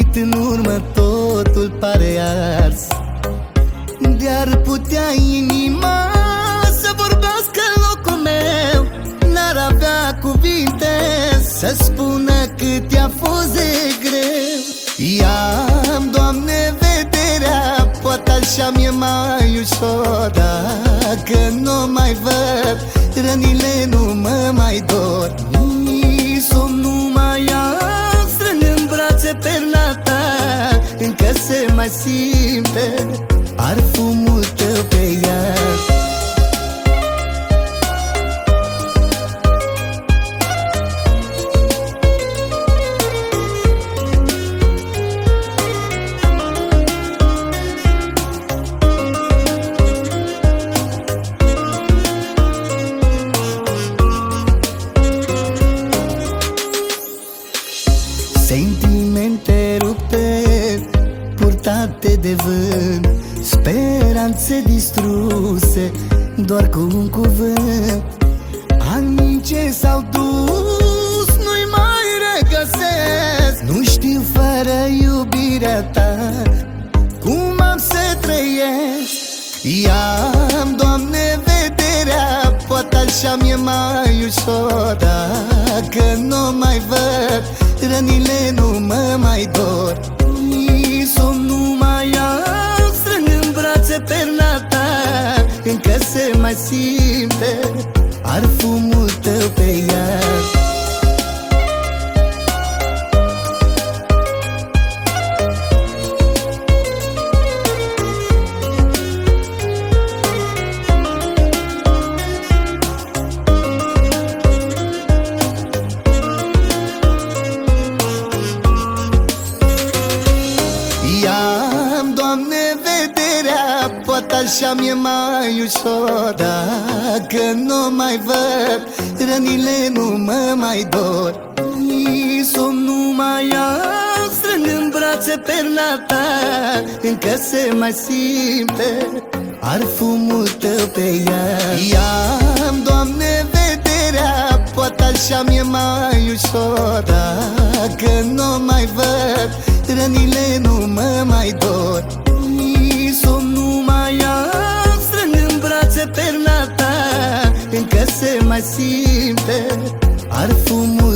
uit în urmă, totul pare ars. De-ar putea inima să vorbească în locul meu, n-ar avea cuvinte să spună cât i-a fost de greu. I-am, Doamne, vederea, poate așa mi-e mai ușor. Dacă nu mai văd, rănile nu mă mai dor. Nici somn nu mai am, strâng în brațe perna ta, încă se mai simte parfumul tău pe ea. Sentimente rupte, purtate de vânt, speranțe distruse, doar cu un cuvânt. Anii ce s-au dus nu-i mai regăsesc. Nu știu fără iubirea ta cum am să trăiesc. I-am, Doamne, vederea, poate așa mi-e mai ușor. Dacă nu mai văd, rănile nu mă mai dor. Nici somn nu mai am, strâng în brațe perna ta, încă se mai simte parfumul tău pe ea. I-am, Doamne, vederea, poate așa mi-e mai ușor. Dacă nu mai văd, rănile nu mă mai dor. Nici somn nu mai am, strâng în brațe perna ta, încă se mai simte parfumul tău pe ea. I-am, Doamne, vederea, poate așa mi-e mai ușor. Dacă nu mai văd, rănile nu mă mai dor. Nici somn nu mai am, strâng în brațe perna ta, încă se mai simte parfumul